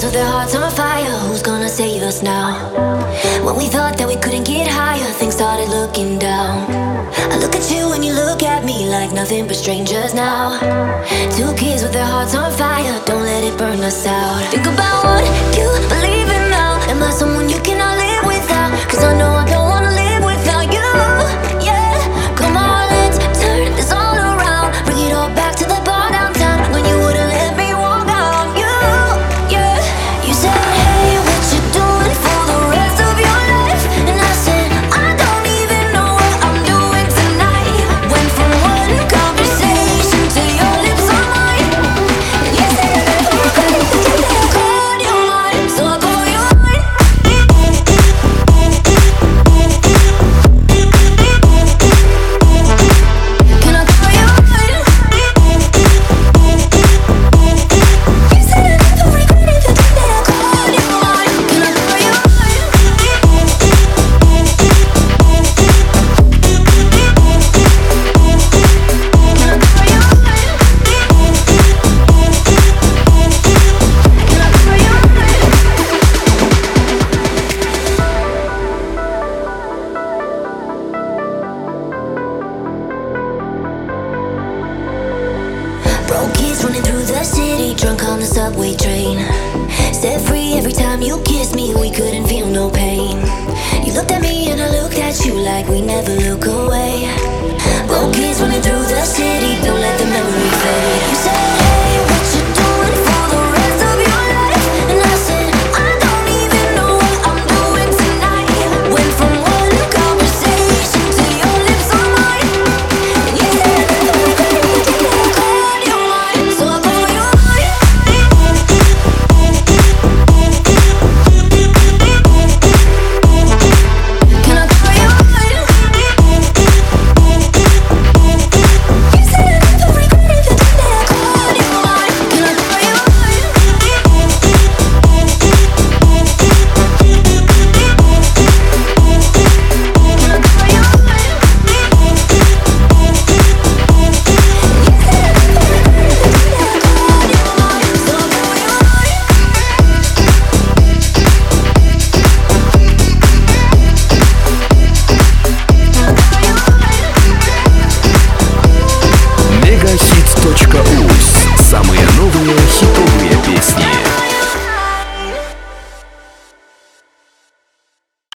with their hearts on fire. Who's gonna save us now? When we thought that we couldn't get higher, things started looking down. I look at you and you look at me like nothing but strangers now. Two kids with their hearts on fire, don't let it burn us out. Think about what you believe in now. Am I someone you cannot live without? Cause I know I don't wanna live without you. Yeah, come on, let's turn this all around. Bring it all back to the bar downtown when you wouldn't let me walk out. You, yeah, you said, hey, what you doing for the rest of your life? And I said, I don't even know what I'm doing tonight. Went from one conversation to your lips on mine. And you said you never regret it, you never called your mind. So I call your mind. Can I call your mind? You said I never regret it, you never called your mind. Can I call your mind? Broke kids running through the city, drunk on the subway train. Set free every time you kissed me, we couldn't feel no pain. You looked at me and I looked at you like we never look away.